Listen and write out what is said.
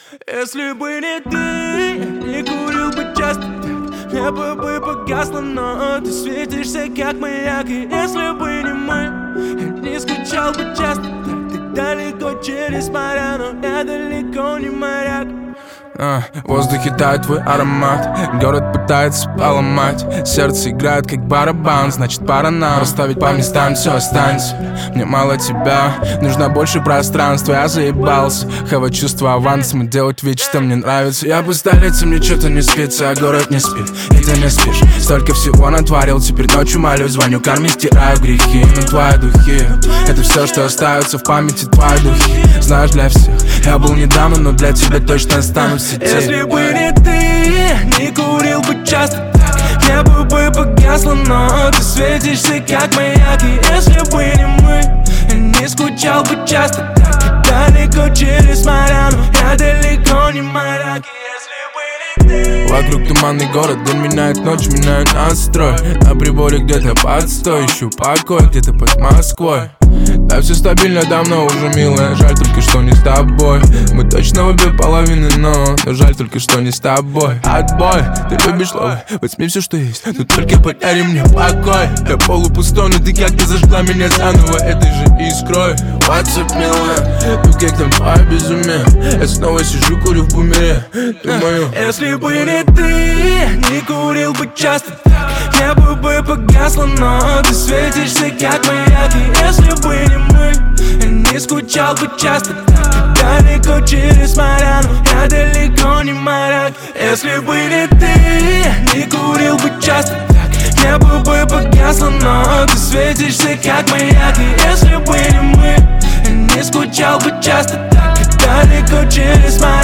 Если бы не ты, я не курил бы часто так. Небо бы погасло, но ты светишься как маяк. И если бы не мы, я не скучал бы часто так. Ты далеко через моря, но я далеко не моряк. В воздухе тает твой аромат. Город пытается поломать. Сердце играет как барабан. Значит пора нам расставить по местам, все останется. Мне мало тебя, нужно больше пространства. Я заебался, хава чувства аванс. Мы делать вид, что мне нравится. Я по столице, мне что-то не спится, а город не спит, и ты не спишь. Столько всего натворил, теперь ночью молюсь. Звоню карме, стираю грехи. Но твои духи, это все, что остается в памяти. Твои духи, знаешь, для всех я был недавно, но для тебя точно останусь. Если бы не ты, не курил бы часто так. Небо бы погасло, но ты светишься как маяк. И если бы не мы, я не скучал бы часто так. Ты далеко через моря, но я далеко не моряк. И если бы не ты. Вокруг туманный город, день меняет ночь, меняю настрой. На приборе где-то подстой, ищу покой где-то под Москвой. Да, все стабильно, давно уже, милая. Жаль только, что не с тобой. Мы точно обе половины, но жаль только, что не с тобой. Отбой, ты любишь ловы, возьми все, что есть, но только подари мне покой. Я полупустой, но ты как-то зажгла меня заново этой же искрой. What's up, милая, ну как там твое безумие? Я снова сижу, курю в бумере, думаю. Если бы не ты, не курил бы часто так. Небо бы погасло, но ты светишься как маяк. И если бы не мы, я не скучал бы часто так. Ты далеко через моря, но я далеко не моряк. Если бы не ты, не курил бы часто так. Небо бы погасло, но ты светишься как маяк. И если бы не мы, я не скучал бы часто так. Ты далеко через моря.